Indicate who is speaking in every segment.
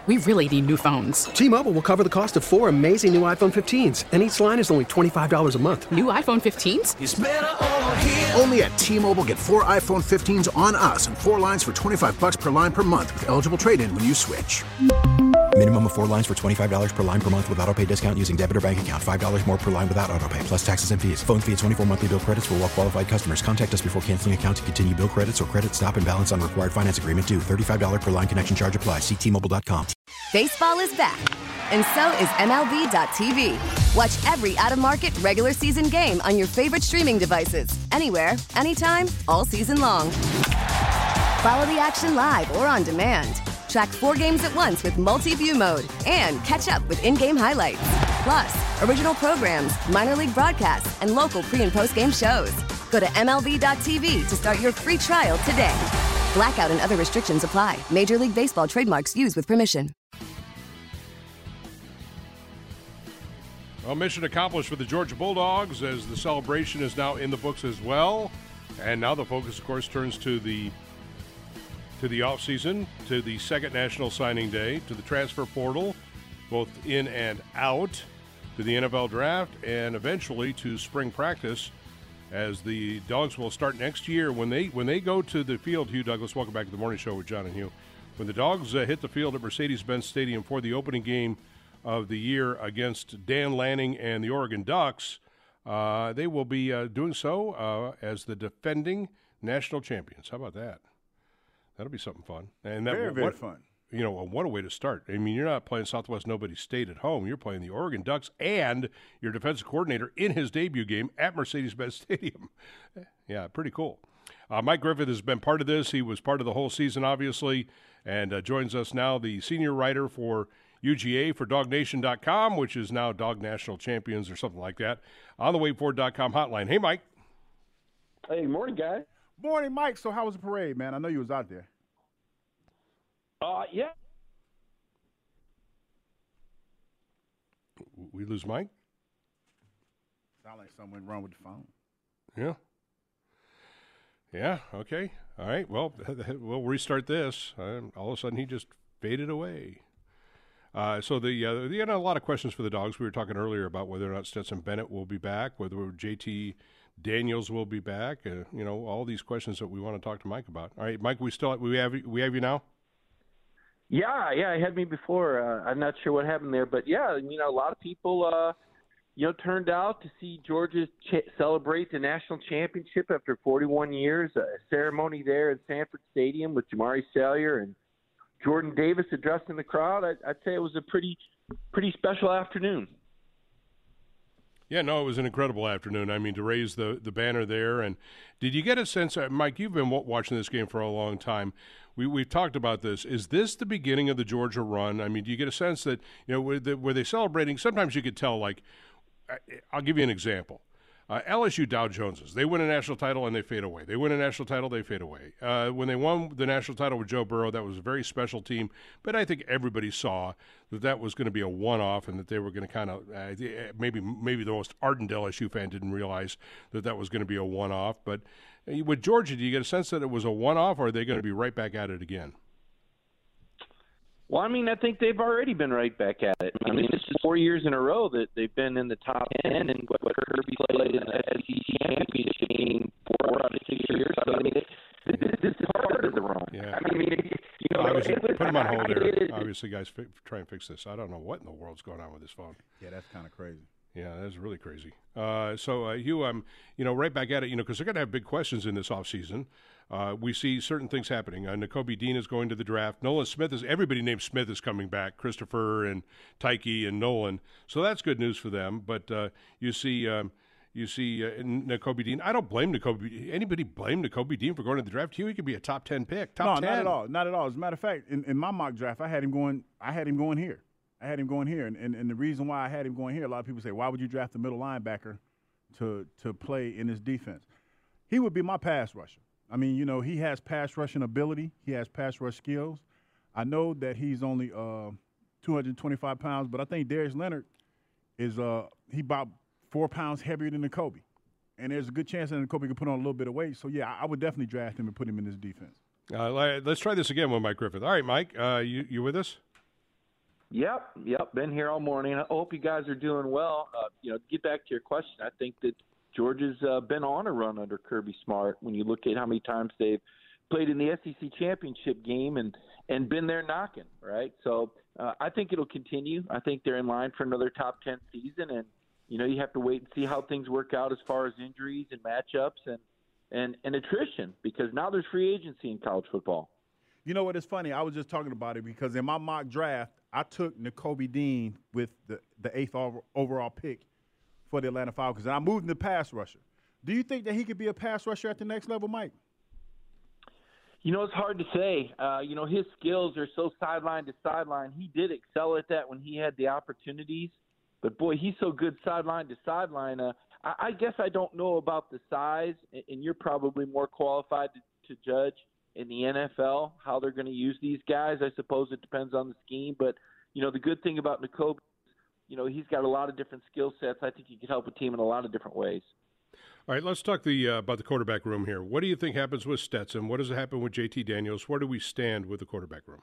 Speaker 1: We really need new phones.
Speaker 2: T-Mobile will cover the cost of 4 amazing new iPhone 15s, and each line is only $25 a month.
Speaker 1: New iPhone 15s?
Speaker 3: It's better over here.
Speaker 4: Only at T-Mobile, get 4 iPhone 15s on us and 4 lines for $25 per line per month with eligible trade-in when you switch.
Speaker 5: Minimum of 4 lines for $25 per line per month with autopay discount using debit or bank account. $5 more per line without autopay, plus taxes and fees. Phone fee at 24 monthly bill credits for well-qualified customers. Contact us before canceling account to continue bill credits or credit stop and balance on required finance agreement due. $35 per line connection charge applies. See T-Mobile.com.
Speaker 6: Baseball is back, and so is MLB.tv. Watch every out-of-market regular season game on your favorite streaming devices. Anywhere, anytime, all season long. Follow the action live or on demand. Track 4 games at once with multi-view mode and catch up with in-game highlights. Plus, original programs, minor league broadcasts, and local pre- and post-game shows. Go to MLB.tv to start your free trial today. Blackout and other restrictions apply. Major League Baseball trademarks used with permission.
Speaker 7: Well, mission accomplished for the Georgia Bulldogs as the celebration is now in the books as well. And now the focus, of course, turns to the offseason, to the second National Signing Day, to the transfer portal, both in and out, to the NFL Draft, and eventually to spring practice as the Dogs will start next year. When they go to the field, Hugh Douglas, welcome back to the Morning Show with John and Hugh. When the Dogs hit the field at Mercedes-Benz Stadium for the opening game of the year against Dan Lanning and the Oregon Ducks, they will be doing so as the defending national champions. How about that? That'll be something fun. And that,
Speaker 8: very fun.
Speaker 7: You know, what a way to start. I mean, you're not playing Southwest Nobody State at home. You're playing the Oregon Ducks and your defensive coordinator in his debut game at Mercedes-Benz Stadium. Yeah, pretty cool. Mike Griffith has been part of this. He was part of the whole season, obviously, and joins us now, the senior writer for UGA for DogNation.com, which is now Dog National Champions or something like that, on the WadeFord.com hotline. Hey, Mike.
Speaker 9: Hey, morning, guys.
Speaker 8: Morning, Mike. So how was the parade, man? I know you was out there.
Speaker 9: Yeah.
Speaker 7: We lose Mike?
Speaker 8: Sound like something went wrong with the phone.
Speaker 7: Yeah. Yeah, okay. All right, well, we'll restart this. All of a sudden, he just faded away. So you had a lot of questions for the Dogs. We were talking earlier about whether or not Stetson Bennett will be back, whether JT Daniels will be back. All these questions that we want to talk to Mike about. All right, Mike, we have you now?
Speaker 9: Yeah, I had me before. I'm not sure what happened there, but yeah, a lot of people, turned out to see Georgia celebrate the national championship after 41 years. A ceremony there at Sanford Stadium with Jamari Salyer and Jordan Davis addressing the crowd. I'd say it was a pretty special afternoon.
Speaker 7: Yeah, no, it was an incredible afternoon. I mean, to raise the banner there. And did you get a sense, Mike, you've been watching this game for a long time. We've talked about this. Is this the beginning of the Georgia run? I mean, do you get a sense that, were they celebrating? Sometimes you could tell, like, I'll give you an example. LSU Dow Joneses, they win a national title and they fade away. They win a national title, they fade away. When they won the national title with Joe Burrow, that was a very special team. But I think everybody saw that was going to be a one-off and that they were going to kind of maybe the most ardent LSU fan didn't realize that was going to be a one-off. But with Georgia, do you get a sense that it was a one-off, or are they going to be right back at it again?
Speaker 9: Well, I mean, I think they've already been right back at it. I mean, this is 4 years in a row that they've been in the top 10, and what Kirby played in the SEC championship game 4 out of 6 years. So, I mean, this is part of the run.
Speaker 7: Yeah.
Speaker 9: I mean,
Speaker 7: obviously, put them on hold there. Obviously, guys, try and fix this. I don't know what in the world's going on with this phone.
Speaker 8: Yeah, that's kind of crazy.
Speaker 7: Yeah, that's really crazy. So, Hugh, I'm right back at it, because they're going to have big questions in this offseason. We see certain things happening. Nakobe Dean is going to the draft. Nolan Smith everybody named Smith is coming back. Christopher and Tyke and Nolan. So that's good news for them. But you see Nakobe Dean. I don't blame Nakobe. Anybody blame Nakobe Dean for going to the draft? Hugh, he could be a top 10 pick. Top 10.
Speaker 8: Not at all. Not at all. As a matter of fact, in my mock draft, I had him going here. And the reason why I had him going here, a lot of people say, why would you draft a middle linebacker to play in this defense? He would be my pass rusher. I mean, he has pass rushing ability. He has pass rush skills. I know that he's only 225 pounds, but I think Darius Leonard is he about 4 pounds heavier than Nakobe. And there's a good chance that Nakobe could put on a little bit of weight. So, yeah, I would definitely draft him and put him in this defense.
Speaker 7: Let's try this again with Mike Griffith. All right, Mike, you with us?
Speaker 9: Yep. Been here all morning. I hope you guys are doing well. To get back to your question, I think that Georgia's been on a run under Kirby Smart. When you look at how many times they've played in the SEC championship game and been there knocking, right? So I think it'll continue. I think they're in line for another top 10 season, and you have to wait and see how things work out as far as injuries and matchups and attrition, because now there's free agency in college football.
Speaker 8: You know what? It's funny. I was just talking about it because in my mock draft, I took Nakobe Dean with the 8th overall pick for the Atlanta Falcons, and I moved him to pass rusher. Do you think that he could be a pass rusher at the next level, Mike?
Speaker 9: It's hard to say. His skills are so sideline to sideline. He did excel at that when he had the opportunities. But, boy, he's so good sideline to sideline. I guess I don't know about the size, and you're probably more qualified to judge in the NFL how they're going to use these guys. I suppose it depends on the scheme. But, the good thing about Nakobe is, he's got a lot of different skill sets. I think he could help a team in a lot of different ways.
Speaker 7: All right, let's talk about the quarterback room here. What do you think happens with Stetson? What does happen with JT Daniels? Where do we stand with the quarterback room?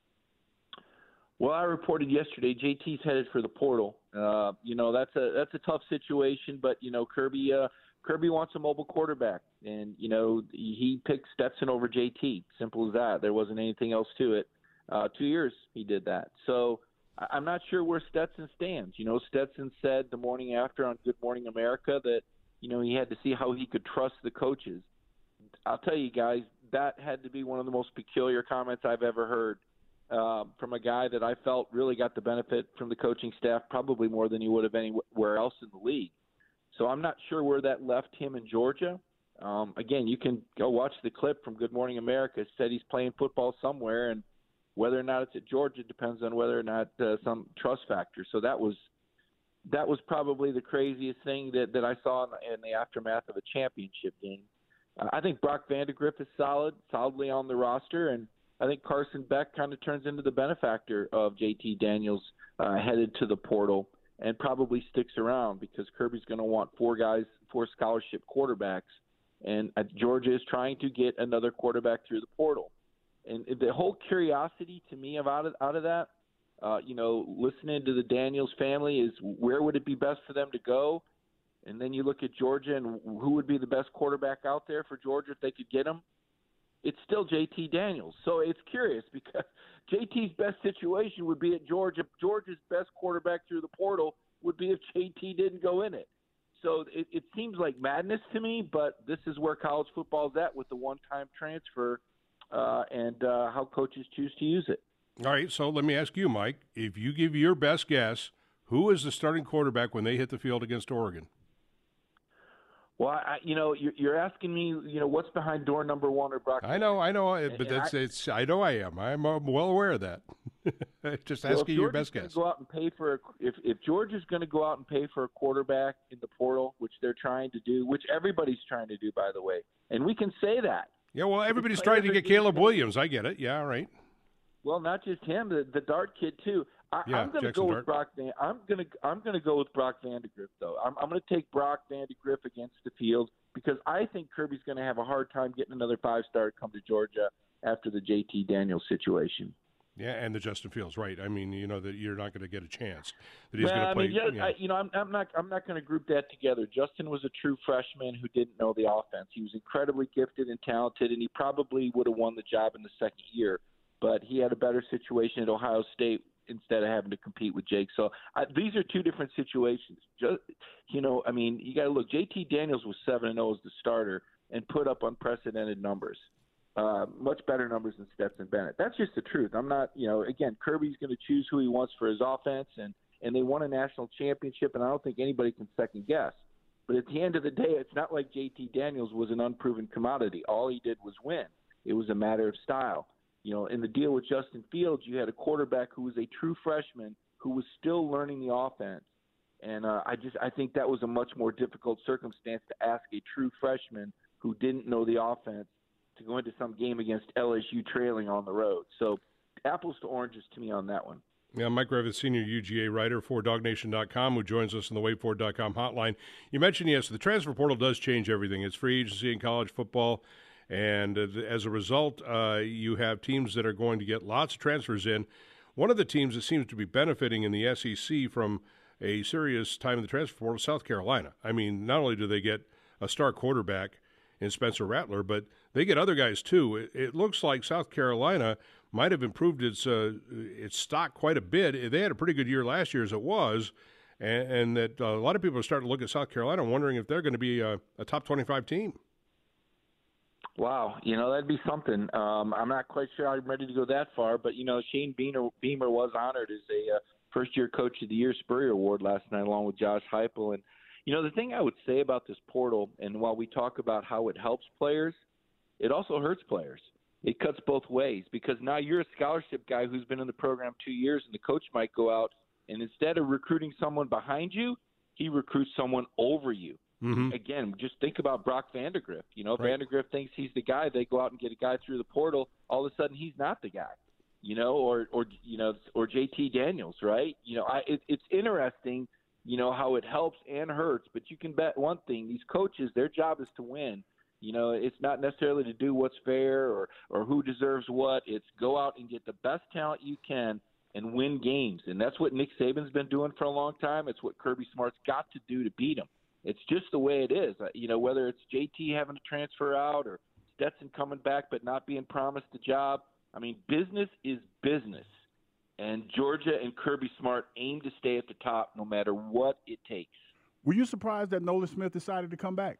Speaker 9: Well, I reported yesterday JT's headed for the portal. That's a tough situation, but Kirby wants a mobile quarterback, and he picked Stetson over JT. Simple as that. There wasn't anything else to it. 2 years he did that. So I'm not sure where Stetson stands. Stetson said the morning after on Good Morning America that he had to see how he could trust the coaches. I'll tell you guys, that had to be one of the most peculiar comments I've ever heard from a guy that I felt really got the benefit from the coaching staff probably more than he would have anywhere else in the league. So I'm not sure where that left him in Georgia. Again, you can go watch the clip from Good Morning America. It said he's playing football somewhere, and whether or not it's at Georgia depends on whether or not some trust factor. So that was probably the craziest thing that I saw in the aftermath of a championship game. I think Brock Vandagriff is solidly on the roster, and I think Carson Beck kind of turns into the benefactor of JT Daniels headed to the portal and probably sticks around because Kirby's going to want 4 scholarship quarterbacks, and Georgia is trying to get another quarterback through the portal. And the whole curiosity to me out of that, listening to the Daniels family is where would it be best for them to go? And then you look at Georgia and who would be the best quarterback out there for Georgia if they could get him? It's still JT Daniels. So it's curious because JT's best situation would be at Georgia. Georgia's best quarterback through the portal would be if JT didn't go in it. So it seems like madness to me, but this is where college football is at with the one-time transfer and how coaches choose to use it.
Speaker 7: All right, so let me ask you, Mike, if you give your best guess, who is the starting quarterback when they hit the field against Oregon?
Speaker 9: Well, you're asking me, what's behind door number 1 or Brock?
Speaker 7: I know, but I know I am. I'm well aware of that. Just asking your best guess.
Speaker 9: Go out and pay for if Georgia's going to go out and pay for a quarterback in the portal, which they're trying to do, which everybody's trying to do, by the way, and we can say that.
Speaker 7: Yeah, well, everybody's trying to get Caleb Williams. I get it. Yeah, all right.
Speaker 9: Well, not just him, the Dart kid too. I'm going to go with Brock. I'm going to go with Brock Vandagriff though. I'm going to take Brock Vandagriff against the field because I think Kirby's going to have a hard time getting another 5-star to come to Georgia after the JT Daniels situation.
Speaker 7: Yeah, and the Justin Fields, right? I mean, that you're not going to get a chance. That he's going to play.
Speaker 9: I'm not going to group that together. Justin was a true freshman who didn't know the offense. He was incredibly gifted and talented, and he probably would have won the job in the second year. But he had a better situation at Ohio State instead of having to compete with Jake. So these are two different situations. You got to look. JT Daniels was 7-0 as the starter and put up unprecedented numbers, much better numbers than Stetson Bennett. That's just the truth. I'm not, again, Kirby's going to choose who he wants for his offense, and they won a national championship, and I don't think anybody can second guess. But at the end of the day, it's not like JT Daniels was an unproven commodity. All he did was win. It was a matter of style. In the deal with Justin Fields, you had a quarterback who was a true freshman who was still learning the offense. And I think that was a much more difficult circumstance to ask a true freshman who didn't know the offense to go into some game against LSU trailing on the road. So apples to oranges to me on that one.
Speaker 7: Yeah, Mike Revitz, senior UGA writer for DogNation.com, who joins us on the WaitFor.com hotline. You mentioned, yes, the transfer portal does change everything. It's free agency in college football. And as a result, you have teams that are going to get lots of transfers in. one of the teams that seems to be benefiting in the SEC from a serious time in the transfer portal is South Carolina. I mean, not only do they get a star quarterback in Spencer Rattler, but they get other guys too. It looks like South Carolina might have improved its stock quite a bit. They had a pretty good year last year as it was, and that a lot of people are starting to look at South Carolina wondering if they're going to be a top 25 team.
Speaker 9: Wow, that'd be something. I'm not quite sure I'm ready to go that far, but, Shane Beamer was honored as a first-year Coach of the Year Spurrier Award last night along with Josh Heupel. And, the thing I would say about this portal, and while we talk about how it helps players, it also hurts players. It cuts both ways because now you're a scholarship guy who's been in the program 2 years, and the coach might go out, and instead of recruiting someone behind you, he recruits someone over you. Mm-hmm. Again, just think about Brock Vandagriff.
Speaker 7: Right.
Speaker 9: Vandagriff thinks he's the guy. They go out and get a guy through the portal. All of a sudden, he's not the guy. Or JT Daniels, right? It's interesting, how it helps and hurts. But you can bet one thing: these coaches, their job is to win. It's not necessarily to do what's fair or who deserves what. It's go out and get the best talent you can and win games. And that's what Nick Saban's been doing for a long time. It's what Kirby Smart's got to do to beat him. It's just the way it is. Whether it's JT having to transfer out or Stetson coming back but not being promised a job. I mean, business is business. And Georgia and Kirby Smart aim to stay at the top no matter what it takes.
Speaker 8: Were you surprised that Nolan Smith decided to come back?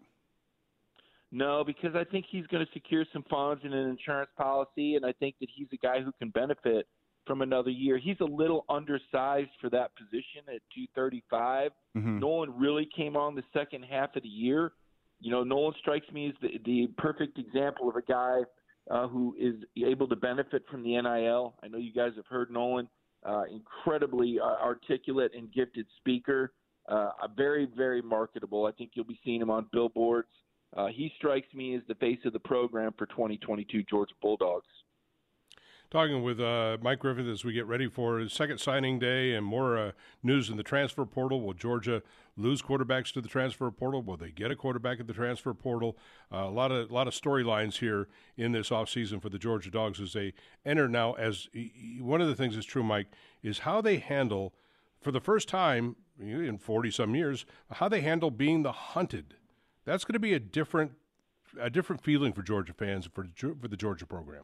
Speaker 9: No, because I think he's going to secure some funds in an insurance policy, and I think that he's a guy who can benefit from another year. He's a little undersized for that position at 235. Mm-hmm. Nolan really came on the second half of the year. Nolan strikes me as the perfect example of a guy who is able to benefit from the NIL. I know you guys have heard Nolan, incredibly articulate and gifted speaker, very, very marketable. I think you'll be seeing him on billboards. He strikes me as the face of the program for 2022 Georgia Bulldogs.
Speaker 7: Talking with Mike Griffith as we get ready for his second signing day and more news in the transfer portal. Will Georgia lose quarterbacks to the transfer portal? Will they get a quarterback at the transfer portal? A lot of storylines here in this offseason for the Georgia Dogs as they enter now. As one of the things that's true, Mike, is how they handle, for the first time in 40-some years, how they handle being the hunted. That's going to be a different feeling for Georgia fans for the Georgia program.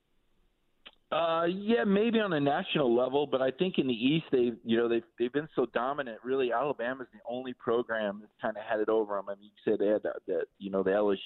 Speaker 9: Yeah, maybe on a national level, but I think in the East they've been so dominant. Really, Alabama's the only program that's kind of had it over them. I mean, you said they had the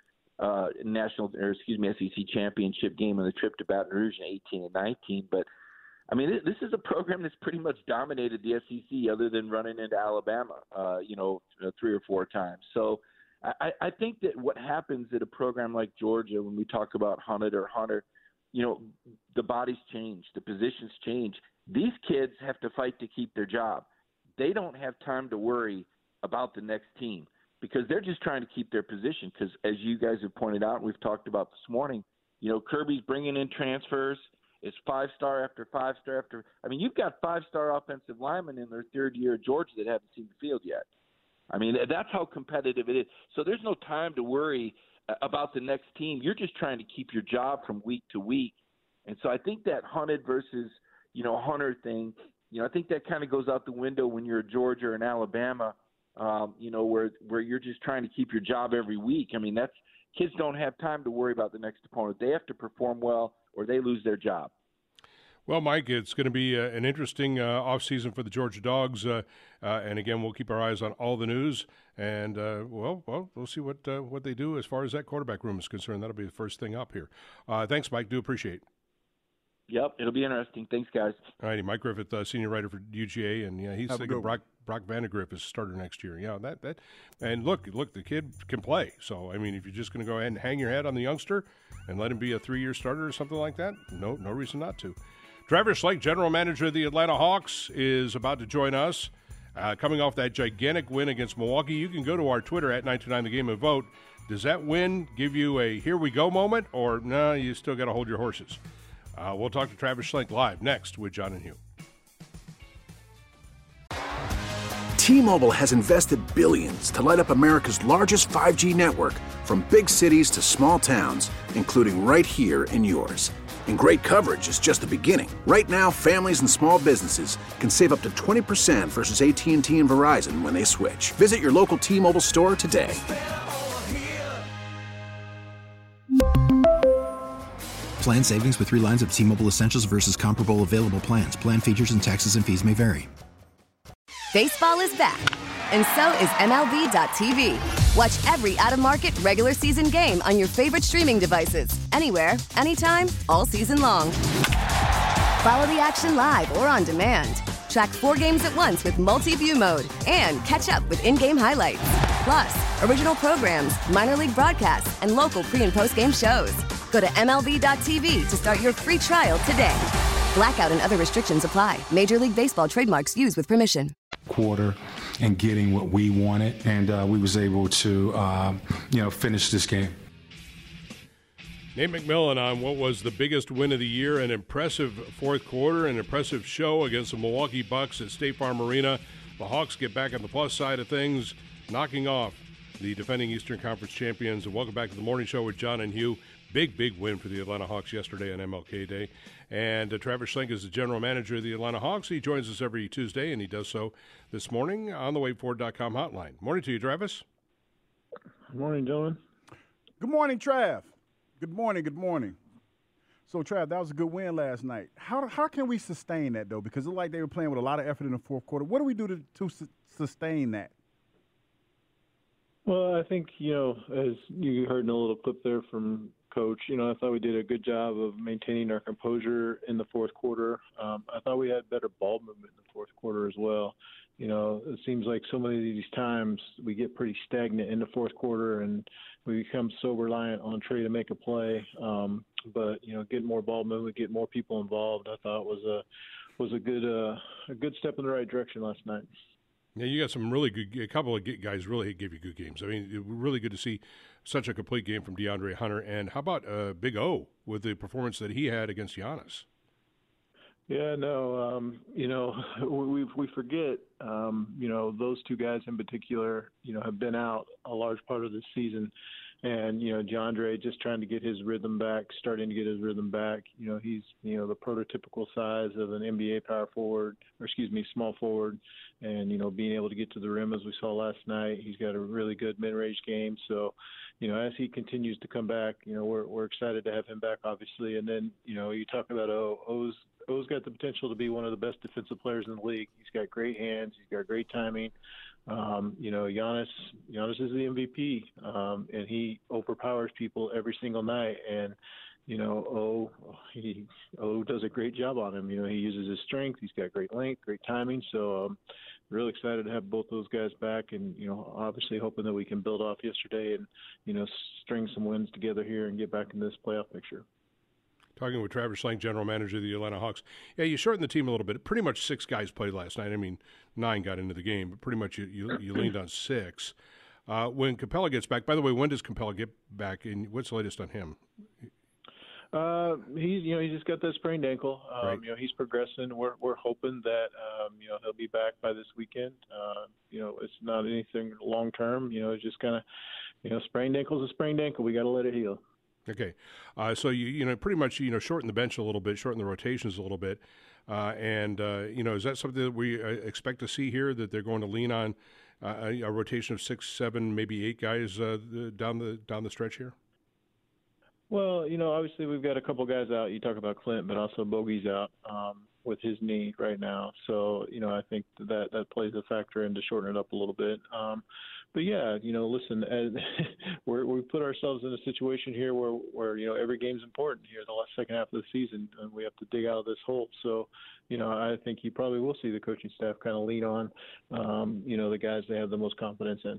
Speaker 9: LSU SEC championship game and the trip to Baton Rouge in 18 and 19. But I mean, this is a program that's pretty much dominated the SEC, other than running into Alabama, 3 or 4 times. So I think that what happens at a program like Georgia, when we talk about hunted or hunter, the bodies change, the positions change. These kids have to fight to keep their job. They don't have time to worry about the next team because they're just trying to keep their position. Because as you guys have pointed out, and we've talked about this morning, Kirby's bringing in transfers. It's 5-star after 5-star after. I mean, you've got 5-star offensive linemen in their third year at Georgia that haven't seen the field yet. I mean, that's how competitive it is. So there's no time to worry about the next team. You're just trying to keep your job from week to week. And so I think that hunted versus, hunter thing, I think that kind of goes out the window when you're a Georgia or an Alabama, where you're just trying to keep your job every week. I mean, kids don't have time to worry about the next opponent. They have to perform well or they lose their job.
Speaker 7: Well, Mike, it's going to be an interesting offseason for the Georgia Dogs. And again, we'll keep our eyes on all the news. And, we'll see what they do as far as that quarterback room is concerned. That'll be the first thing up here. Thanks, Mike. Do appreciate it.
Speaker 9: Yep, it'll be interesting. Thanks, guys.
Speaker 7: All righty, Mike Griffith, senior writer for UGA, and he's thinking Brock Vandagriff is starter next year. Yeah, that, and look, the kid can play. So I mean, if you're just going to go ahead and hang your hat on the youngster and let him be a 3-year starter or something like that, no reason not to. Travis Schlenk, general manager of the Atlanta Hawks, is about to join us. Coming off that gigantic win against Milwaukee, you can go to our Twitter at 929thegame and vote. Does that win give you a here we go moment, or no, you still got to hold your horses? We'll talk to Travis Schlenk live next with John and Hugh.
Speaker 4: T-Mobile has invested billions to light up America's largest 5G network, from big cities to small towns, including right here in yours. And great coverage is just the beginning. Right now, families and small businesses can save up to 20% versus AT&T and Verizon when they switch. Visit your local T-Mobile store today.
Speaker 5: Plan savings with 3 lines of T-Mobile Essentials versus comparable available plans. Plan features and taxes and fees may vary.
Speaker 6: Baseball is back, and so is MLB.tv. Watch every out-of-market regular season game on your favorite streaming devices, anywhere, anytime, all season long. Follow the action live or on demand. Track 4 games at once with multi-view mode and catch up with in-game highlights. Plus, original programs, minor league broadcasts, and local pre- and post-game shows. Go to MLB.tv to start your free trial today. Blackout and other restrictions apply. Major League Baseball trademarks used with permission.
Speaker 3: Quarter and getting what we wanted, and we was able to, finish this game.
Speaker 7: Nate McMillan on what was the biggest win of the year, an impressive fourth quarter, an impressive show against the Milwaukee Bucks at State Farm Arena. The Hawks get back on the plus side of things, knocking off the defending Eastern Conference champions. And welcome back to the morning show with John and Hugh. Big win for the Atlanta Hawks yesterday on MLK Day. And Travis Schlenk is the general manager of the Atlanta Hawks. He joins us every Tuesday, and he does so this morning on the WadeFord.com hotline. Morning to you, Travis.
Speaker 10: Good morning, gentlemen.
Speaker 8: Good morning, Trav. Good morning. So, Trav, that was a good win last night. How can we sustain that, though? Because it looked like they were playing with a lot of effort in the fourth quarter. What do we do to sustain that?
Speaker 10: Well, I think, as you heard in a little clip there from Coach, I thought we did a good job of maintaining our composure in the fourth quarter. I thought we had better ball movement in the fourth quarter as well. It seems like so many of these times we get pretty stagnant in the fourth quarter and we become so reliant on Trey to make a play. But getting more ball movement, get more people involved, I thought was a good step in the right direction last night.
Speaker 7: Yeah, you got some really good – a couple of guys really gave you good games. I mean, it was really good to see such a complete game from DeAndre Hunter. And how about Big O with the performance that he had against Giannis?
Speaker 10: Yeah, no, we forget, those two guys in particular, have been out a large part of this season. And, DeAndre just trying to get his rhythm back, starting to get his rhythm back. He's, the prototypical size of an NBA small forward. And, being able to get to the rim as we saw last night, he's got a really good mid-range game. So, as he continues to come back, we're excited to have him back, obviously. And then, you talk about O's got the potential to be one of the best defensive players in the league. He's got great hands. He's got great timing. Giannis is the MVP, and he overpowers people every single night. And, O does a great job on him. He uses his strength. He's got great length, great timing. So really excited to have both those guys back and, obviously hoping that we can build off yesterday and, string some wins together here and get back in this playoff picture.
Speaker 7: Talking with Travis Schlenk, general manager of the Atlanta Hawks. Yeah, you shortened the team a little bit. Pretty much 6 guys played last night. I mean, 9 got into the game, but pretty much you leaned on 6. When Capella gets back, by the way, when does Capella get back, and what's the latest on him?
Speaker 10: He just got that sprained ankle.
Speaker 7: Right.
Speaker 10: He's progressing. We're hoping that he'll be back by this weekend. It's not anything long term. It's just kind of sprained ankle's a sprained ankle. We got to let it heal.
Speaker 7: Okay, so you pretty much shorten the bench a little bit, shorten the rotations a little bit, and is that something that we expect to see here? That they're going to lean on a rotation of 6, 7, maybe 8 guys down the stretch here?
Speaker 10: Well, obviously we've got a couple guys out. You talk about Clint, but also Bogey's out with his knee right now. So, I think that plays a factor into shortening it up a little bit. But yeah, listen, we put ourselves in a situation here where every game's important here the last second half of the season, and we have to dig out of this hole. So, I think you probably will see the coaching staff kind of lean on, the guys they have the most confidence in.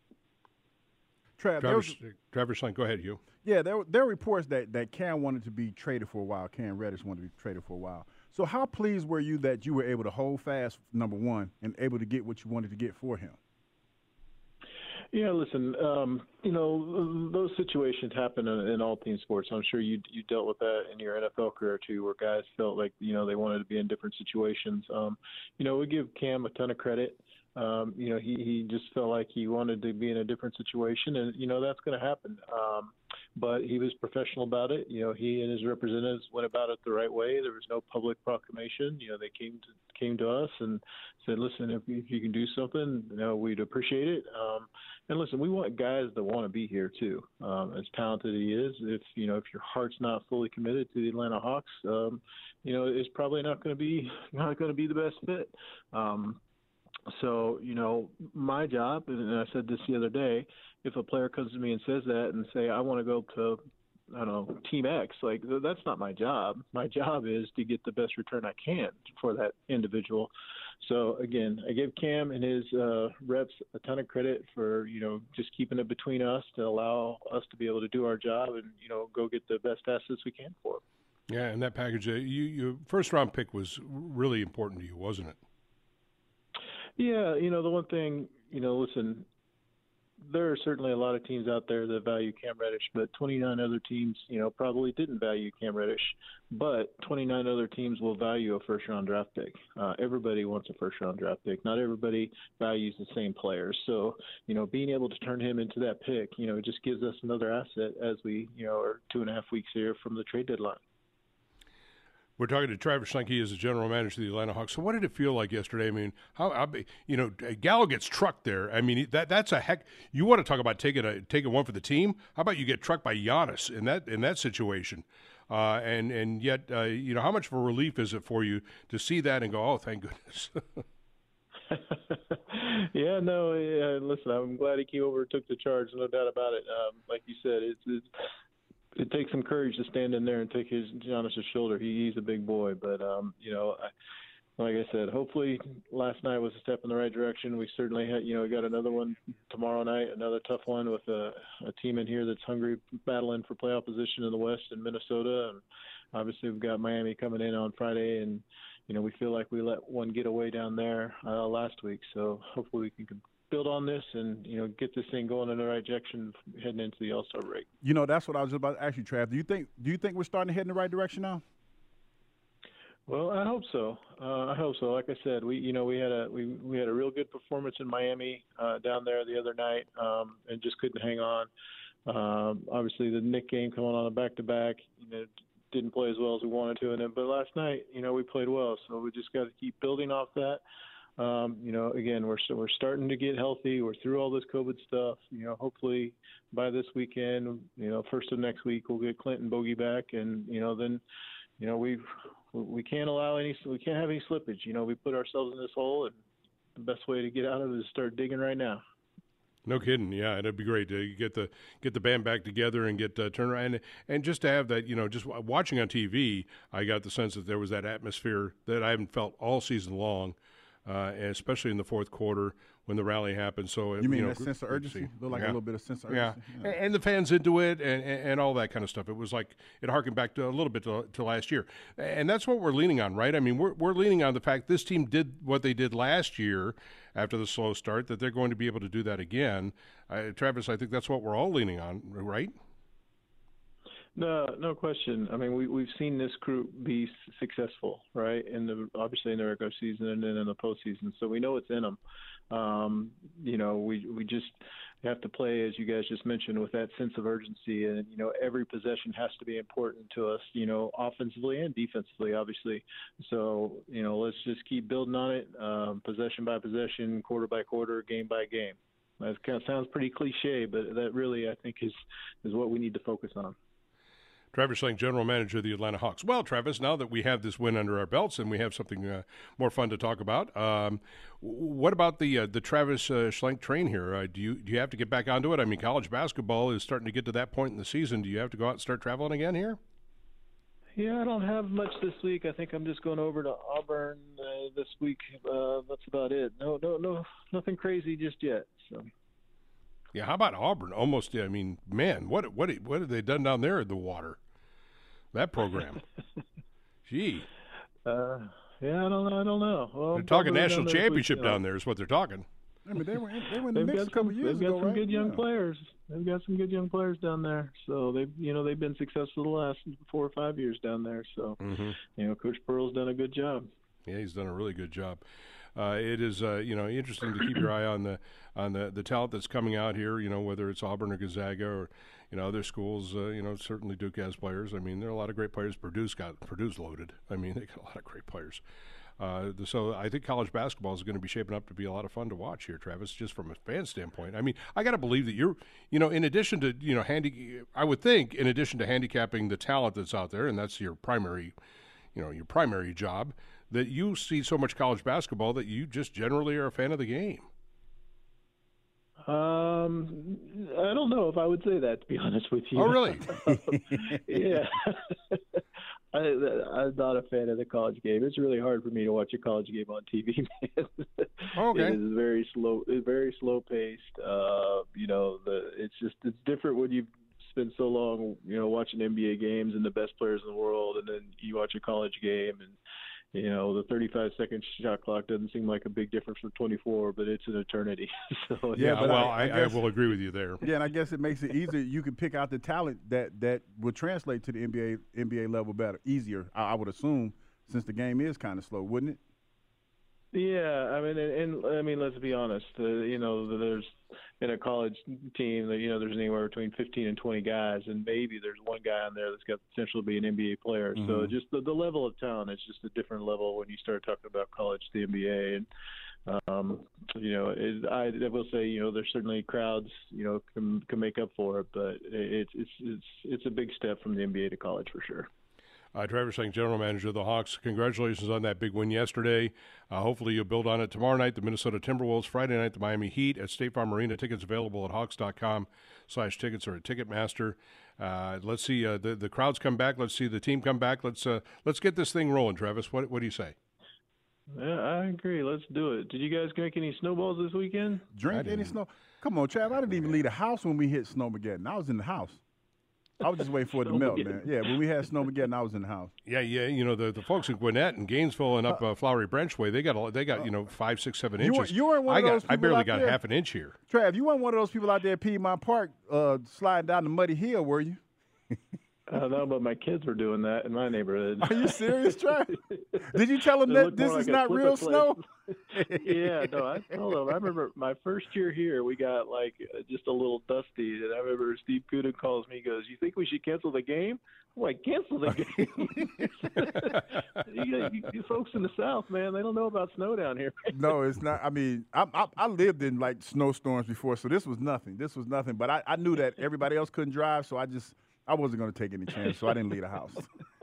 Speaker 7: Travis Schlenk, go ahead, Hugh.
Speaker 8: Yeah, there are reports that Cam wanted to be traded for a while. Cam Reddish wanted to be traded for a while. So how pleased were you that you were able to hold fast, number one, and able to get what you wanted to get for him?
Speaker 10: Yeah, listen, those situations happen in all team sports. I'm sure you dealt with that in your NFL career too, where guys felt like, they wanted to be in different situations. We give Cam a ton of credit. He just felt like he wanted to be in a different situation, and, that's going to happen. but he was professional about it. You know, he and his representatives went about it the right way. There was no public proclamation. You know, they came to us and said, listen, if you can do something, you know, we'd appreciate it. And listen, we want guys that want to be here too. As talented as he is, if your heart's not fully committed to the Atlanta Hawks, you know, it's probably not going to be the best fit. So, you know, my job, and I said this the other day, if a player comes to me and says that and say, I want to go to, I don't know, Team X, like that's not my job. My job is to get the best return I can for that individual. So, again, I give Cam and his reps a ton of credit for, you know, just keeping it between us to allow us to be able to do our job and, you know, go get the best assets we can for him.
Speaker 7: Yeah, and that package, your first-round pick was really important to you, wasn't it?
Speaker 10: Yeah, you know, the one thing, you know, listen, there are certainly a lot of teams out there that value Cam Reddish, but 29 other teams, you know, probably didn't value Cam Reddish, but 29 other teams will value a first-round draft pick. Everybody wants a first-round draft pick. Not everybody values the same players. So, you know, being able to turn him into that pick, you know, it just gives us another asset as we, you know, are 2.5 weeks here from the trade deadline.
Speaker 7: We're talking to Travis Schlenk as the general manager of the Atlanta Hawks. So what did it feel like yesterday? I mean, you know, Gallo gets trucked there. I mean, that's a heck. You want to talk about taking one for the team? How about you get trucked by Giannis in that situation? And yet, you know, how much of a relief is it for you to see that and go, oh, thank goodness.
Speaker 10: Yeah, no, listen, I'm glad he came over and took the charge, no doubt about it. Like you said, it takes some courage to stand in there and take Giannis' shoulder. He's a big boy, but you know, like I said, hopefully last night was a step in the right direction. We certainly had, you know, we got another one tomorrow night, another tough one with a team in here that's hungry, battling for playoff position in the West in Minnesota, and obviously we've got Miami coming in on Friday, and you know, we feel like we let one get away down there last week, so hopefully we can build on this and, you know, get this thing going in the right direction heading into the All-Star break.
Speaker 8: You know, that's what I was about to ask you, Trav. Do you think we're starting to head in the right direction now?
Speaker 10: Well, I hope so. Like I said, we had a real good performance in Miami down there the other night, and just couldn't hang on. Obviously, the Knicks game coming on a back-to-back, you know, didn't play as well as we wanted to, but last night, you know, we played well. So we just got to keep building off that. You know, again, we're starting to get healthy. We're through all this COVID stuff. You know, hopefully by this weekend, you know, first of next week, we'll get Clint and Bogey back, and you know, then, you know, we can't have any slippage. You know, we put ourselves in this hole, and the best way to get out of it is start digging right now.
Speaker 7: No kidding. Yeah, it'd be great to get the band back together and get turned around, and just to have that, you know, just watching on TV, I got the sense that there was that atmosphere that I haven't felt all season long. And especially in the fourth quarter when the rally happened. So
Speaker 8: you mean that sense of urgency? A little bit of sense of urgency.
Speaker 7: Yeah. And the fans into it and all that kind of stuff. It was like it harkened back to a little bit to last year, and that's what we're leaning on, right? I mean, we're leaning on the fact this team did what they did last year after the slow start, that they're going to be able to do that again. Travis, I think that's what we're all leaning on, right?
Speaker 10: No question. I mean, we've seen this group be successful, right? Obviously in the regular season and then in the postseason. So we know it's in them. You know, we just have to play, as you guys just mentioned, with that sense of urgency. And, you know, every possession has to be important to us, you know, offensively and defensively, obviously. So, you know, let's just keep building on it, possession by possession, quarter by quarter, game by game. That kind of sounds pretty cliche, but that really, I think, is what we need to focus on.
Speaker 7: Travis Schlenk, general manager of the Atlanta Hawks. Well, Travis, now that we have this win under our belts and we have something more fun to talk about, what about the Travis Schlenk train here? Do you have to get back onto it? I mean, college basketball is starting to get to that point in the season. Do you have to go out and start traveling again here?
Speaker 10: Yeah, I don't have much this week. I think I'm just going over to Auburn this week. That's about it. No, nothing crazy just yet. So.
Speaker 7: Yeah, how about Auburn? Almost, I mean, man, what have they done down there in the water? That program. Gee.
Speaker 10: Yeah, I don't know. Well,
Speaker 7: they're talking national championship down there is what they're talking.
Speaker 8: I mean, they were in the mix a couple years ago,
Speaker 10: They've got some good young players. They've got some good young players down there. So they've been successful the last 4 or 5 years down there. So, you know, Coach Pearl's done a good job.
Speaker 7: Yeah, he's done a really good job. it is interesting to keep your eye on the talent that's coming out here. Whether it's Auburn or Gonzaga or other schools. Certainly Duke has players. I mean, there are a lot of great players. Purdue's loaded. I mean, they got a lot of great players. So I think college basketball is going to be shaping up to be a lot of fun to watch here, Travis, just from a fan standpoint. I mean, I got to believe that you're, in addition to, I would think in addition to handicapping the talent that's out there, and that's your primary job, that you see so much college basketball that you just generally are a fan of the game.
Speaker 10: I don't know if I would say that, to be honest with you.
Speaker 7: Oh, really?
Speaker 10: Yeah. I'm not a fan of the college game. It's really hard for me to watch a college game on TV, man.
Speaker 7: Okay.
Speaker 10: It is very slow. It's very slow paced. It's different when you spend so long, watching NBA games and the best players in the world, and then you watch a college game and the 35-second shot clock doesn't seem like a big difference from 24, but it's an eternity. So
Speaker 7: yeah, but I will agree with you there.
Speaker 8: Yeah, and I guess it makes it easier. You can pick out the talent that would translate to the NBA level easier. I would assume, since the game is kind of slow, wouldn't it?
Speaker 10: Yeah, I mean, let's be honest. There's in a college team that there's anywhere between 15 and 20 guys, and maybe there's one guy on there that's got the potential to be an NBA player. Mm-hmm. So just the level of talent is just a different level when you start talking about college to the NBA. And I will say there's certainly crowds can make up for it, but it's a big step from the NBA to college for sure.
Speaker 7: Travis Schlenk, General Manager of the Hawks, congratulations on that big win yesterday. Hopefully you'll build on it tomorrow night, the Minnesota Timberwolves, Friday night, the Miami Heat at State Farm Arena. Tickets available at hawks.com/tickets or at Ticketmaster. Let's see the crowds come back. Let's see the team come back. Let's get this thing rolling, Travis. What do you say?
Speaker 10: Yeah, I agree. Let's do it. Did you guys drink any snowballs this weekend?
Speaker 8: Drink any snow? Come on, Trav. I didn't even leave the house when we hit Snowmageddon. I was in the house. I was just waiting for it to melt, man. Yeah, when we had Snowmageddon, I was in the house.
Speaker 7: Yeah. The folks in Gwinnett and Gainesville and up Flowery Branch Way, they got 5, 6, 7 inches.
Speaker 8: You weren't one of those people
Speaker 7: I barely
Speaker 8: out
Speaker 7: got
Speaker 8: there.
Speaker 7: half an inch here.
Speaker 8: Trav, you weren't one of those people out there at Piedmont Park sliding down the muddy hill, were you?
Speaker 10: No, but my kids were doing that in my neighborhood.
Speaker 8: Are you serious, Trav? Did you tell them that this is not real snow?
Speaker 10: Yeah, no, I told them. I remember my first year here, we got just a little dusty, and I remember Steve Kuden calls me, he goes, "You think we should cancel the game?" I'm like, "Cancel the game?" you folks in the South, man, they don't know about snow down here.
Speaker 8: No, it's not. I mean, I lived in snowstorms before, so this was nothing. But I knew that everybody else couldn't drive, so I wasn't going to take any chance, so I didn't leave the house.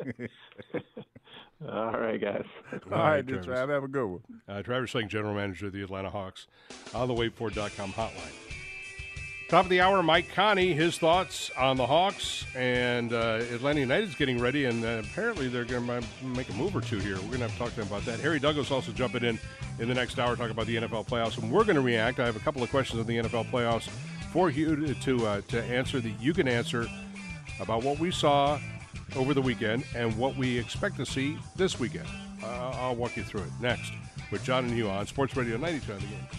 Speaker 10: All right, guys.
Speaker 8: All right, Trav. Have a good one.
Speaker 7: Travis Schlenk, General Manager of the Atlanta Hawks, on the WadeFord.com hotline. Top of the hour, Mike Connie, his thoughts on the Hawks, and Atlanta United's getting ready, and apparently they're going to make a move or two here. We're going to have to talk to them about that. Harry Douglas also jumping in the next hour, talking about the NFL playoffs, and we're going to react. I have a couple of questions on the NFL playoffs for you to answer that you can answer about what we saw over the weekend and what we expect to see this weekend. I'll walk you through it next with John and Hugh on Sports Radio 92 on the Game.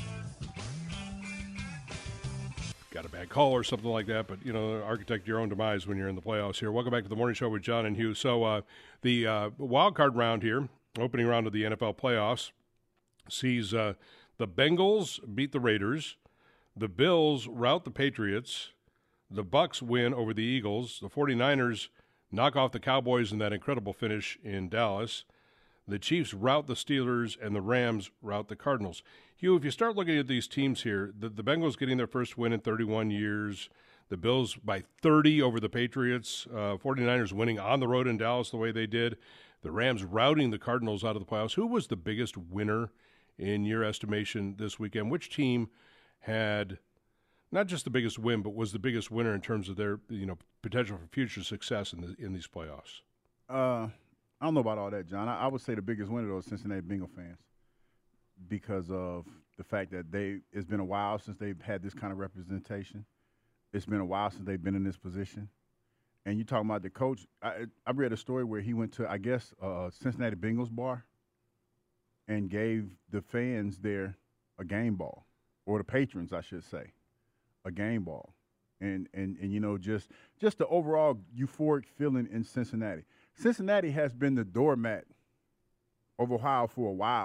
Speaker 7: Got a bad call or something like that, but, architect your own demise when you're in the playoffs here. Welcome back to the Morning Show with John and Hugh. So the wild card round here, opening round of the NFL playoffs, sees the Bengals beat the Raiders, the Bills rout the Patriots, the Bucs win over the Eagles. The 49ers knock off the Cowboys in that incredible finish in Dallas. The Chiefs rout the Steelers, and the Rams rout the Cardinals. Hugh, if you start looking at these teams here, the Bengals getting their first win in 31 years, the Bills by 30 over the Patriots, 49ers winning on the road in Dallas the way they did, the Rams routing the Cardinals out of the playoffs. Who was the biggest winner in your estimation this weekend? Which team had not just the biggest win, but was the biggest winner in terms of their potential for future success in these playoffs?
Speaker 8: I don't know about all that, John. I would say the biggest winner, though, is Cincinnati Bengal fans because of the fact that it's been a while since they've had this kind of representation. It's been a while since they've been in this position. And you talking about the coach. I read a story where he went to, I guess, Cincinnati Bengals bar and gave the fans there a game ball, or the patrons, I should say, a game ball. And just the overall euphoric feeling in Cincinnati. Cincinnati has been the doormat of Ohio for a while.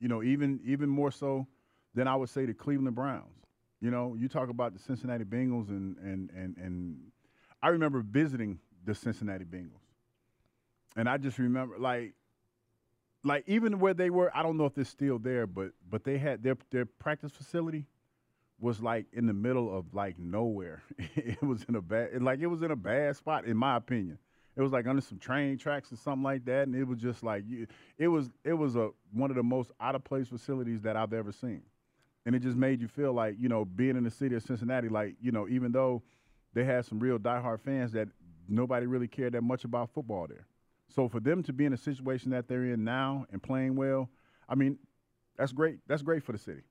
Speaker 8: You know, even more so than I would say the Cleveland Browns. You know, you talk about the Cincinnati Bengals, and I remember visiting the Cincinnati Bengals, and I just remember like even where they were, I don't know if it's still there, but they had their practice facility was like in the middle of like nowhere. It was in a bad spot, in my opinion. It was like under some train tracks or something like that, and it was just like it was one of the most out of place facilities that I've ever seen, and it just made you feel like, you know, being in the city of Cincinnati, like, you know, even though they had some real diehard fans, that nobody really cared that much about football there. So for them to be in a situation that they're in now and playing well, I mean, that's great. That's great for the city.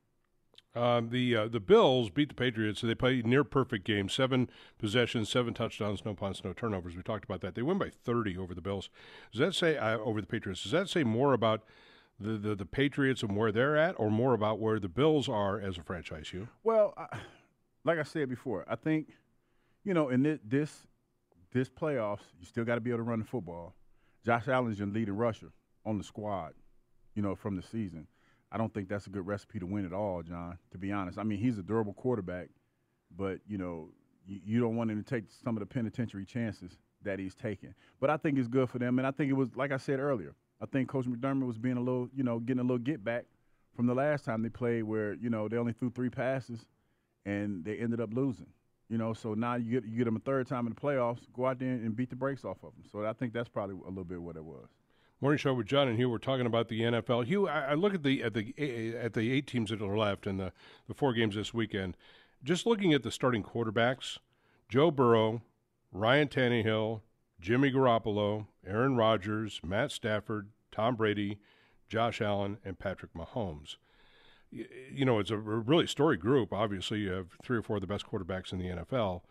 Speaker 7: The Bills beat the Patriots, so they played near perfect game. 7 possessions, 7 touchdowns, no punts, no turnovers. We talked about that. They win by 30 over the Bills. Does that say over the Patriots? Does that say more about the Patriots and where they're at, or more about where the Bills are as a franchise? Hugh?
Speaker 8: Well, like I said before, I think, you know, in this playoffs, you still got to be able to run the football. Josh Allen's your leading rusher on the squad, you know, from the season. I don't think that's a good recipe to win at all, John, to be honest. I mean, he's a durable quarterback, but, you know, you don't want him to take some of the penitentiary chances that he's taking. But I think it's good for them, and I think it was, like I said earlier, I think Coach McDermott was being a little, you know, getting a little get back from the last time they played where, you know, they only threw 3 passes and they ended up losing. You know, so now you get them a third time in the playoffs, go out there and beat the brakes off of them. So I think that's probably a little bit what it was.
Speaker 7: Morning Show with John and Hugh. We're talking about the NFL. Hugh, I look at the 8 teams that are left and the 4 games this weekend. Just looking at the starting quarterbacks, Joe Burrow, Ryan Tannehill, Jimmy Garoppolo, Aaron Rodgers, Matt Stafford, Tom Brady, Josh Allen, and Patrick Mahomes. You know, it's a really storied group. Obviously, you have 3 or 4 of the best quarterbacks in the NFL.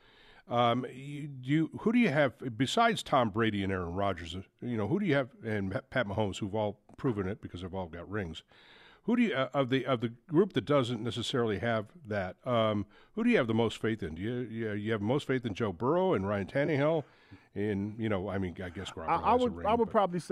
Speaker 7: Who do you have besides Tom Brady and Aaron Rodgers? You know, who do you have, and Pat Mahomes, who've all proven it because they've all got rings? Who do you of the group that doesn't necessarily have that? Who do you have the most faith in? Do you have most faith in Joe Burrow and Ryan Tannehill? And, you know, I mean, I guess Garoppolo
Speaker 8: I would probably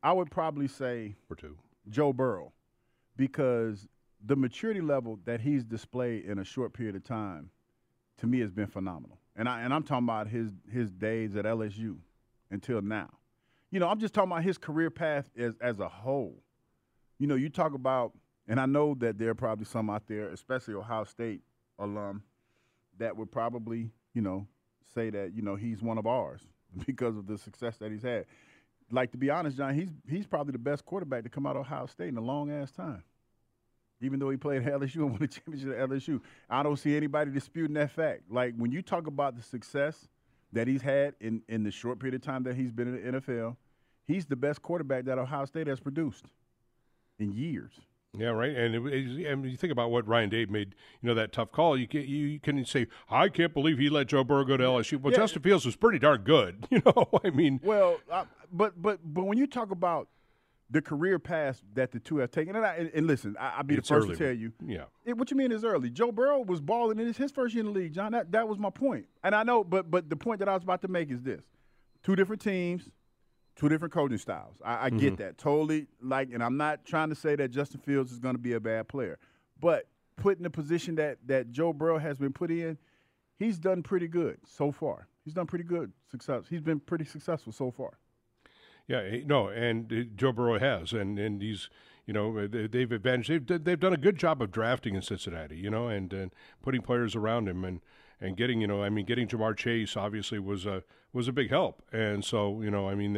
Speaker 8: say
Speaker 7: or 2
Speaker 8: Joe Burrow, because the maturity level that he's displayed in a short period of time, to me, has been phenomenal. And I'm talking about his days at LSU until now. You know, I'm just talking about his career path as a whole. You know, you talk about, and I know that there are probably some out there, especially Ohio State alum, that would probably, you know, say that, you know, he's one of ours because of the success that he's had. Like, to be honest, John, he's probably the best quarterback to come out of Ohio State in a long-ass time. Even though he played at LSU and won a championship at LSU. I don't see anybody disputing that fact. Like, when you talk about the success that he's had in the short period of time that he's been in the NFL, he's the best quarterback that Ohio State has produced in years.
Speaker 7: Yeah, right. And you think about what Ryan Day made, you know, that tough call. You can say, I can't believe he let Joe Burrow go to LSU. Well, yeah. Justin Fields was pretty darn good, you know. I mean,
Speaker 8: well, but when you talk about the career path that the two have taken, and listen, I'll be the first to tell you.
Speaker 7: Yeah.
Speaker 8: What you mean is early? Joe Burrow was balling in his first year in the league, John. That was my point. And I know, but the point that I was about to make is this: 2 different teams, 2 different coaching styles. I get that totally. Like, and I'm not trying to say that Justin Fields is going to be a bad player, but put in the position that Joe Burrow has been put in, he's done pretty good so far. He's done pretty good success. He's been pretty successful so far.
Speaker 7: Yeah, no, and Joe Burrow has, and he's, you know, they've advantaged. They've done a good job of drafting in Cincinnati, you know, and putting players around him, and getting, you know, I mean, getting Jamar Chase obviously was a big help, and so, you know, I mean,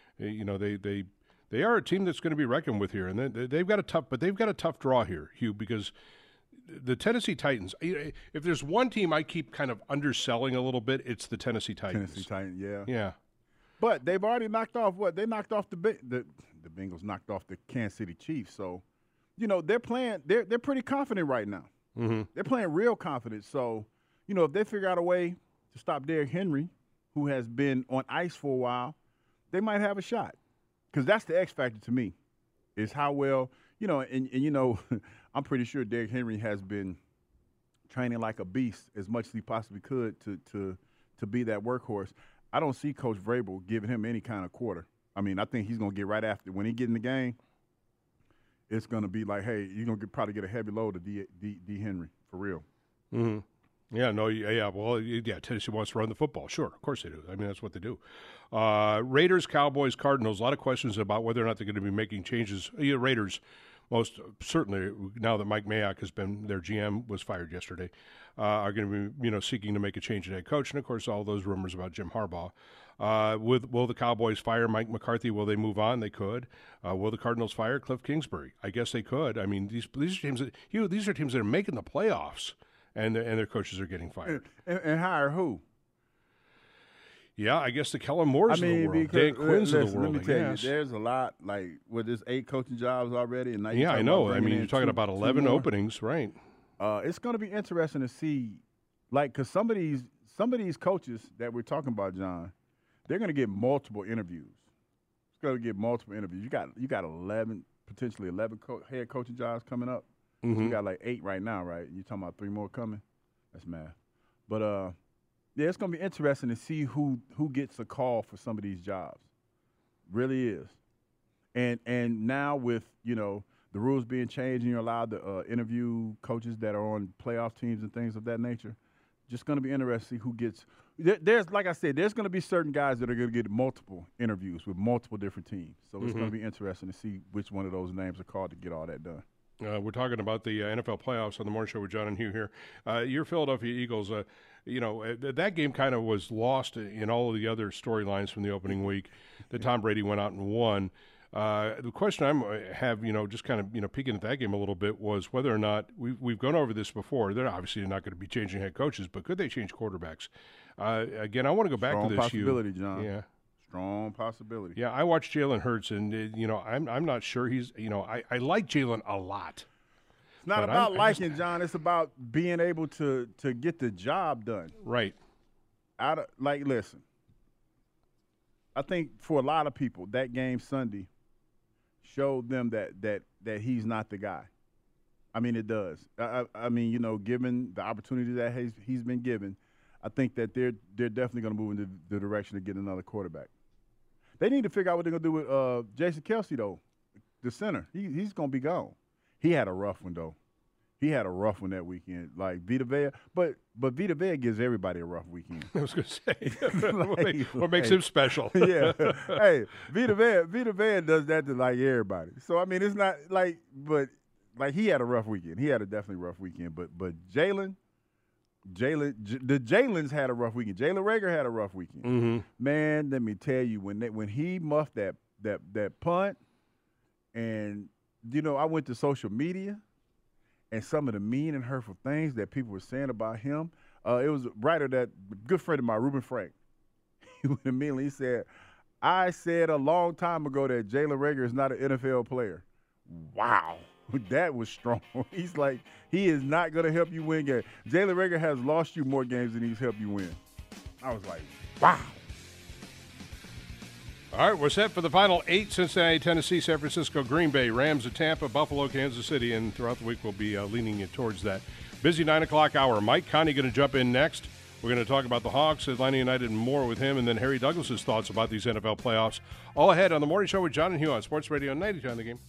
Speaker 7: they are a team that's going to be reckoned with here, and they've got a tough draw here, Hugh, because the Tennessee Titans. If there's one team I keep kind of underselling a little bit, it's the Tennessee Titans.
Speaker 8: Tennessee Titans, yeah.
Speaker 7: Yeah.
Speaker 8: But they've already knocked off what? They knocked off the Bengals knocked off the Kansas City Chiefs. So, you know, they're playing. They're pretty confident right now.
Speaker 7: Mm-hmm.
Speaker 8: They're playing real confident. So, you know, if they figure out a way to stop Derrick Henry, who has been on ice for a while, they might have a shot. Because that's the X factor to me, is how well, you know, and you know, I'm pretty sure Derrick Henry has been training like a beast as much as he possibly could to be that workhorse. I don't see Coach Vrabel giving him any kind of quarter. I mean, I think he's going to get right after. When he get in the game, it's going to be like, hey, you're going to probably get a heavy load of D. Henry, for real.
Speaker 7: Mm-hmm. Yeah, no, yeah, well, yeah, Tennessee wants to run the football. Sure, of course they do. I mean, that's what they do. Raiders, Cowboys, Cardinals, a lot of questions about whether or not they're going to be making changes. Raiders, most certainly, now that Mike Mayock has been, their GM was fired yesterday, are going to be, seeking to make a change in head coach. And, of course, all those rumors about Jim Harbaugh. Will the Cowboys fire Mike McCarthy? Will they move on? They could. Will the Cardinals fire Cliff Kingsbury? I guess they could. I mean, these are teams that are making the playoffs. And their coaches are getting fired.
Speaker 8: And hire who?
Speaker 7: Yeah, I guess the Kellen Moores of the world, Dan Quinn's of the world.
Speaker 8: Let me tell you, there's a lot, like, with this 8 coaching jobs already. And now
Speaker 7: yeah, I know. I mean, you're talking about 11 openings, right?
Speaker 8: It's going to be interesting to see, like, because some of these coaches that we're talking about, John, they're going to get multiple interviews. It's going to get multiple interviews. You got 11, potentially 11 head coaching jobs coming up. Mm-hmm. So you got like 8 right now, right? You're talking about 3 more coming? That's math. But, yeah, it's going to be interesting to see who gets a call for some of these jobs. Really is. And now with, the rules being changed and you're allowed to interview coaches that are on playoff teams and things of that nature, just going to be interesting to see who gets – there's, like I said, there's going to be certain guys that are going to get multiple interviews with multiple different teams. So it's going to be interesting to see which one of those names are called to get all that done.
Speaker 7: We're talking about the NFL playoffs on the Morning Show with John and Hugh here. Your Philadelphia Eagles, that game kind of was lost in all of the other storylines from the opening week that Tom Brady went out and won. The question I have, just kind of, peeking at that game a little bit was whether or not we've gone over this before. They're obviously not going to be changing head coaches, but could they change quarterbacks? Again, I want to go back to this.
Speaker 8: Possibility, John.
Speaker 7: Yeah.
Speaker 8: Strong possibility.
Speaker 7: Yeah, I watched Jalen Hurts, and I'm not sure he's. I like Jalen a lot.
Speaker 8: It's not about liking, John. It's about being able to get the job done.
Speaker 7: Right.
Speaker 8: Listen. I think for a lot of people, that game Sunday showed them that he's not the guy. I mean, it does. I mean, given the opportunity that he's been given, I think that they're definitely going to move in the direction of getting another quarterback. They need to figure out what they're going to do with Jason Kelce, though, the center. He's going to be gone. He had a rough one, though. He had a rough one that weekend, like Vita Vea. But Vita Vea gives everybody a rough weekend.
Speaker 7: I was going to say, what makes him special?
Speaker 8: Yeah. Hey, Vita Vea does that to, like, everybody. So, I mean, it's not like – but he had a rough weekend. He had a definitely rough weekend. But the Jalen's had a rough weekend. Jalen Reagor had a rough weekend.
Speaker 7: Mm-hmm.
Speaker 8: Man, let me tell you, when he muffed that punt, and I went to social media, and some of the mean and hurtful things that people were saying about him. It was a writer that good friend of mine, Reuben Frank. He said, "I said a long time ago that Jalen Reagor is not an NFL player." Wow. That was strong. He's like, he is not going to help you win games. Jalen Reagor has lost you more games than he's helped you win. I was like, wow.
Speaker 7: All right, we're set for the final 8: Cincinnati, Tennessee, San Francisco, Green Bay, Rams at Tampa, Buffalo, Kansas City, and throughout the week we'll be leaning you towards that. Busy 9 o'clock hour. Mike Conti going to jump in next. We're going to talk about the Hawks, Atlanta United, and more with him, and then Harry Douglas's thoughts about these NFL playoffs. All ahead on the Morning Show with John and Hugh on Sports Radio 92 on the Game.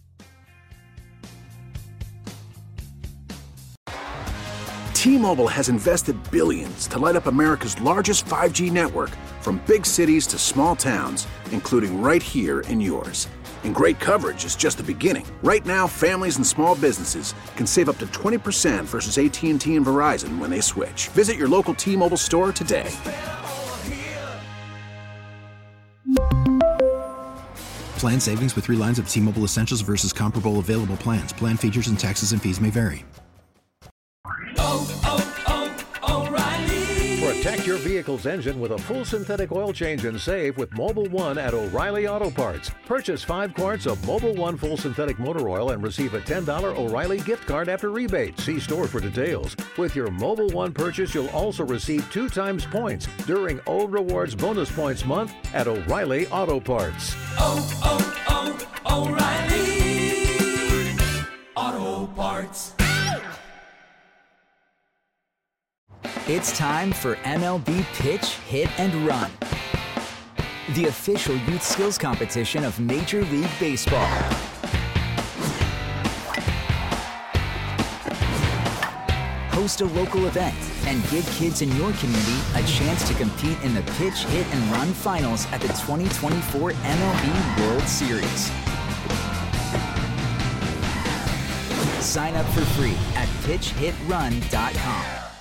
Speaker 4: T-Mobile has invested billions to light up America's largest 5G network, from big cities to small towns, including right here in yours. And great coverage is just the beginning. Right now, families and small businesses can save up to 20% versus AT&T and Verizon when they switch. Visit your local T-Mobile store today.
Speaker 5: Plan savings with 3 lines of T-Mobile Essentials versus comparable available plans. Plan features and taxes and fees may vary.
Speaker 11: Protect your vehicle's engine with a full synthetic oil change and save with Mobil 1 at O'Reilly Auto Parts. Purchase 5 quarts of Mobil 1 full synthetic motor oil and receive a $10 O'Reilly gift card after rebate. See store for details. With your Mobil 1 purchase, you'll also receive 2 times points during O Rewards Bonus Points Month at O'Reilly Auto Parts.
Speaker 12: O'Reilly Auto Parts.
Speaker 13: It's time for MLB Pitch, Hit, and Run, the official youth skills competition of Major League Baseball. host a local event, and give kids in your community a chance to compete in the Pitch, Hit, and Run Finals at the 2024 MLB World Series. Sign up for free at pitchhitrun.com.